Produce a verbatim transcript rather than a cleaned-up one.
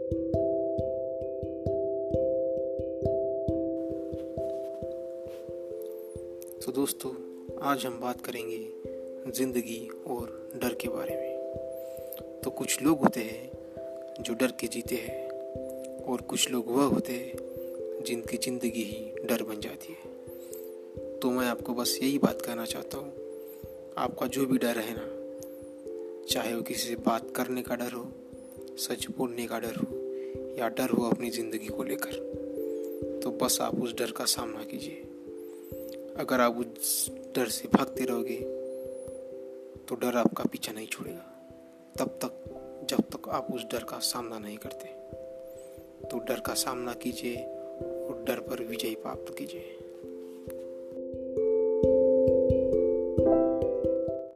तो दोस्तों, आज हम बात करेंगे ज़िंदगी और डर के बारे में। तो कुछ लोग होते हैं जो डर के जीते हैं और कुछ लोग वह होते हैं जिनकी ज़िंदगी ही डर बन जाती है। तो मैं आपको बस यही बात कहना चाहता हूँ, आपका जो भी डर है ना, चाहे वो किसी से बात करने का डर हो, सच बोलने का डर हो या डर हो अपनी ज़िंदगी को लेकर, तो बस आप उस डर का सामना कीजिए। अगर आप उस डर से भागते रहोगे तो डर आपका पीछा नहीं छोड़ेगा तब तक जब तक आप उस डर का सामना नहीं करते। तो डर का सामना कीजिए और डर पर विजय प्राप्त कीजिए।